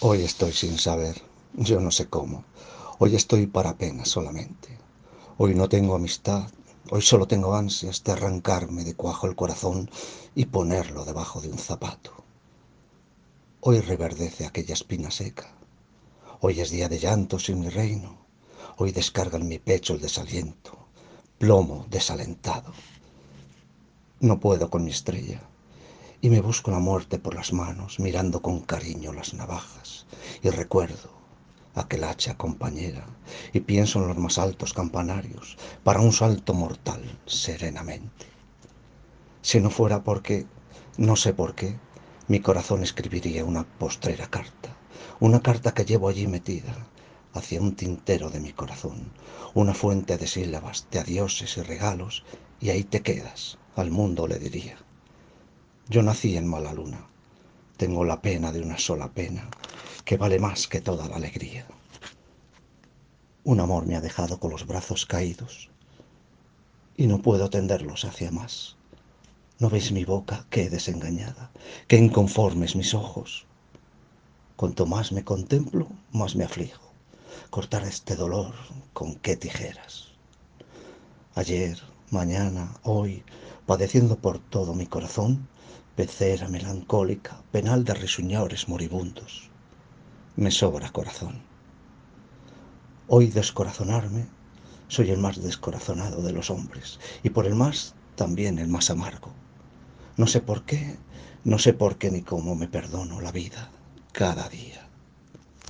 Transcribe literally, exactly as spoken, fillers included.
Hoy estoy sin saber, yo no sé cómo. Hoy estoy para pena solamente. Hoy no tengo amistad, hoy solo tengo ansias de arrancarme de cuajo el corazón y ponerlo debajo de un zapato. Hoy reverdece aquella espina seca. Hoy es día de llantos en mi reino. Hoy descarga en mi pecho el desaliento, plomo desalentado. No puedo con mi estrella y me busco la muerte por las manos, mirando con cariño las navajas. Y recuerdo aquel hacha compañera y pienso en los más altos campanarios para un salto mortal serenamente. Si no fuera porque, no sé por qué, mi corazón escribiría una postrera carta, una carta que llevo allí metida, hacia un tintero de mi corazón, una fuente de sílabas, de adioses y regalos, y ahí te quedas, al mundo le diría. Yo nací en mala luna, tengo la pena de una sola pena, que vale más que toda la alegría. Un amor me ha dejado con los brazos caídos y no puedo tenderlos hacia más. ¿No veis mi boca, qué desengañada, qué inconformes mis ojos? Cuanto más me contemplo, más me aflijo. Cortar este dolor, ¿con qué tijeras? Ayer, mañana, hoy, padeciendo por todo mi corazón, pecera melancólica, penal de risuñores moribundos. Me sobra corazón. Hoy descorazonarme, soy el más descorazonado de los hombres, y por el más también el más amargo. No sé por qué, no sé por qué ni cómo me perdono la vida cada día.